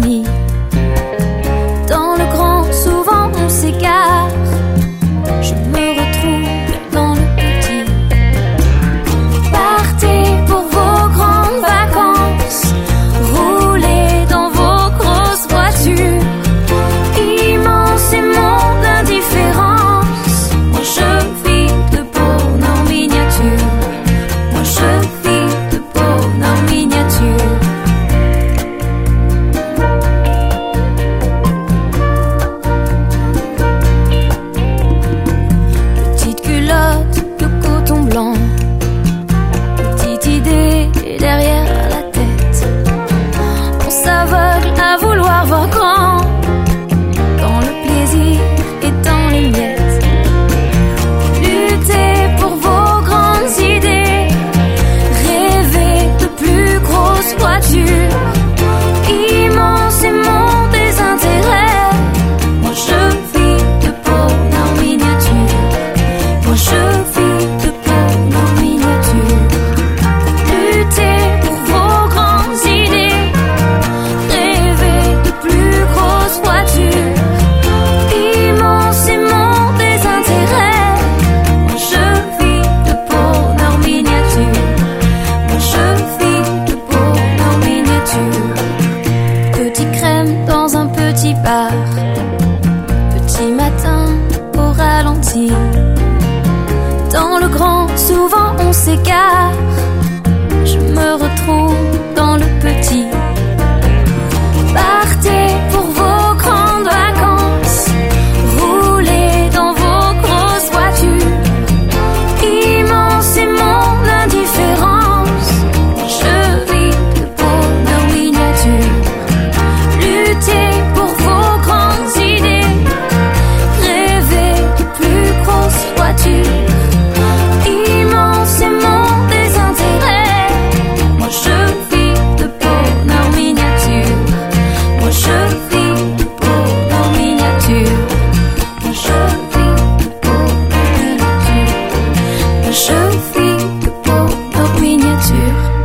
petit. Dans le grand, souvent on s'égare. Je me retrouve dans le petit. Partez pour vos grandes vacances, roulez dans vos grosses voitures. Immense et monde d'indifférence. Moi je vis de bonheur miniature. Moi je vis de bonheur miniature. Petite culotte de coton blanc, petite idée derrière la tête. On s'aveugle à vouloir voir grand, dans le plaisir et dans les miettes. Luttez pour vos grandes idées, rêvez de plus grosses voitures. Immense et monde des intérêts. Moi je vis de bonheur miniature. Moi je vis de bonheur miniature. Luttez pour vos grandes idées, rêvez de plus grosses voitures. Immense et monde des intérêts. Moi je vis de bonheur miniature. Moi je vis de bonheur miniature. Petit crème dans un petit bar, petit matin au ralenti. Dans le grand, souvent on s'égare. Je me retrouve dans le petit. Partez pour vos grandes vacances, roulez dans vos grosses voitures. Immense et monde d'indifférence. Je vis de bonheur miniature. Luttez pour vos grandes idées, rêvez de plus grosses voitures. Immense et monde des intérêts. Moi je vis de bonheur miniature. Moi je vis de bonheur miniature. Moi je vis de bonheur miniature. Moi je vis de bonheur miniature.